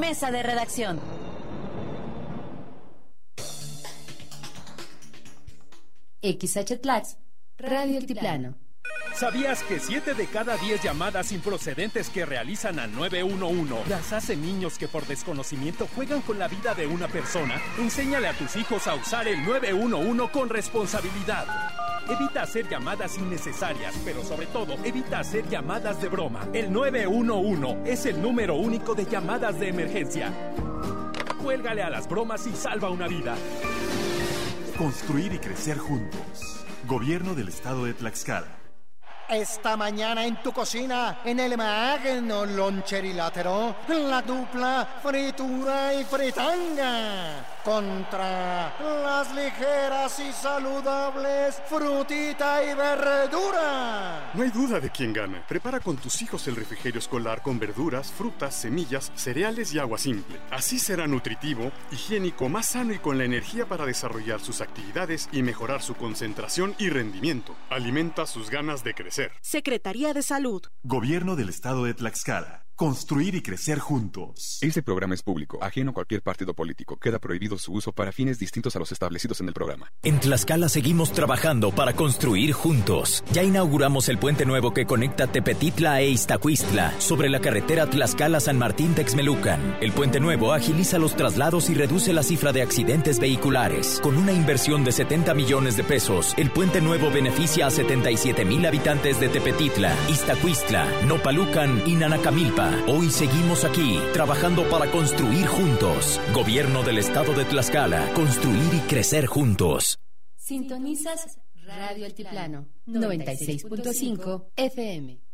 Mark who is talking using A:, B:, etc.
A: Mesa de redacción. XH Radio Altiplano.
B: ¿Sabías que 7 de cada 10 llamadas improcedentes que realizan al 911 las hacen niños que por desconocimiento juegan con la vida de una persona? Enséñale a tus hijos a usar el 911 con responsabilidad. Evita hacer llamadas innecesarias, pero sobre todo, evita hacer llamadas de broma. El 911 es el número único de llamadas de emergencia. Cuélgale a las bromas y salva una vida.
C: Construir y crecer juntos. Gobierno del Estado de Tlaxcala.
D: Esta mañana en tu cocina, en el magno loncherilátero, la dupla fritura y fritanga contra las ligeras y saludables frutita y verdura.
E: No hay duda de quién gana. Prepara con tus hijos el refrigerio escolar con verduras, frutas, semillas, cereales y agua simple. Así será nutritivo, higiénico, más sano y con la energía para desarrollar sus actividades y mejorar su concentración y rendimiento. Alimenta sus ganas de crecer.
F: Secretaría de Salud.
C: Gobierno del Estado de Tlaxcala. Construir y crecer juntos.
G: Este programa es público, ajeno a cualquier partido político. Queda prohibido su uso para fines distintos a los establecidos en el programa.
H: En Tlaxcala seguimos trabajando para construir juntos. Ya inauguramos el puente nuevo que conecta Tepetitla e Iztacuistla sobre la carretera Tlaxcala-San Martín-Texmelucan. El puente nuevo agiliza los traslados y reduce la cifra de accidentes vehiculares. Con una inversión de 70 millones de pesos, el puente nuevo beneficia a 77,000 habitantes de Tepetitla, Iztacuistla, Nopalucan y Nanacamilpa. Hoy seguimos aquí, trabajando para construir juntos. Gobierno del Estado de Tlaxcala. Construir y crecer juntos.
A: Sintonizas Radio Altiplano 96.5 FM.